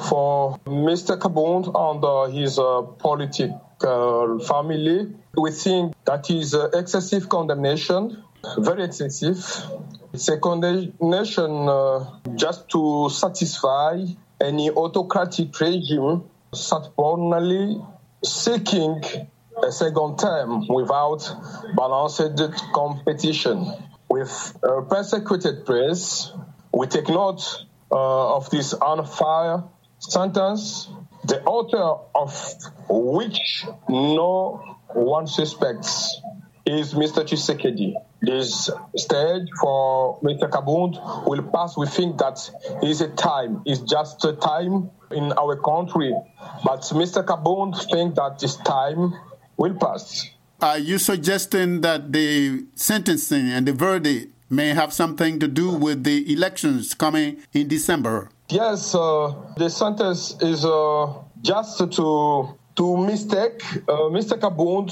for Mr. Kabound and his political family. We think that is excessive condemnation, very excessive. It's a condemnation just to satisfy any autocratic regime stubbornly seeking a second term without balanced competition. With a persecuted press, we take note of this unfair sentence, the author of which no one suspects is Mr. Tshisekedi. This stage for Mr. Kabound will pass. We think that it's just a time in our country. But Mr. Kabound thinks that this time will pass. Are you suggesting that the sentencing and the verdict may have something to do with the elections coming in December? Yes, the sentence is just to mistake Mr. Kabound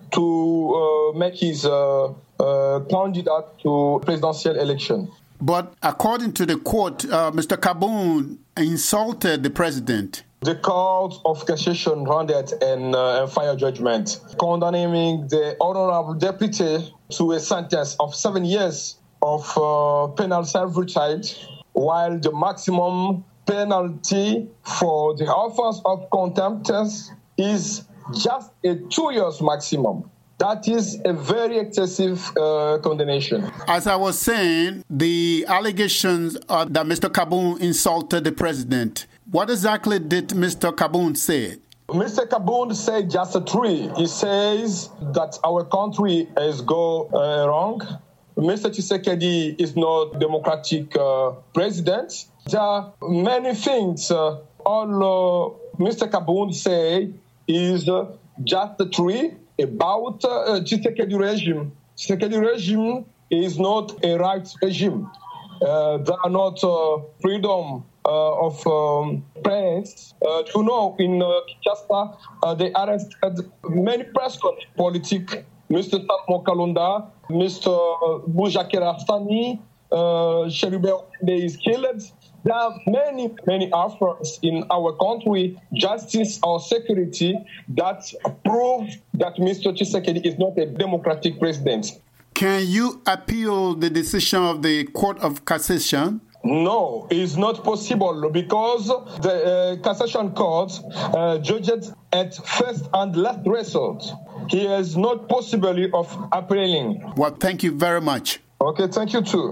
to make his candidate to presidential election. But according to the court, Mr. Kabound insulted the president. The Court of Cassation rendered a final judgment condemning the honorable deputy to a sentence of 7 years of penal servitude, while the maximum penalty for the offense of contempt is just a 2 years maximum. That is a very excessive condemnation. As I was saying, the allegations are that Mr. Kabound insulted the president. What exactly did Mr. Kabound say? Mr. Kabound said just three. He says that our country has gone wrong. Mr. Tshisekedi is not democratic president. There are many things. All Mr. Kabound say is just three about Tshisekedi regime. Tshisekedi regime is not a right regime. There are not freedom of press. In Kinshasa, they arrested many press politics. Mr. Salmo Kalonda, Mr. Boujakera Sani, Cherubert is killed. There are many efforts in our country, justice or security, that prove that Mr. Tshisekedi is not a democratic president. Can you appeal the decision of the Court of Cassation? No, it's not possible because the Cassation Court judged at first and last resort. He has not possibility of appealing. Well, thank you very much. Okay, thank you too.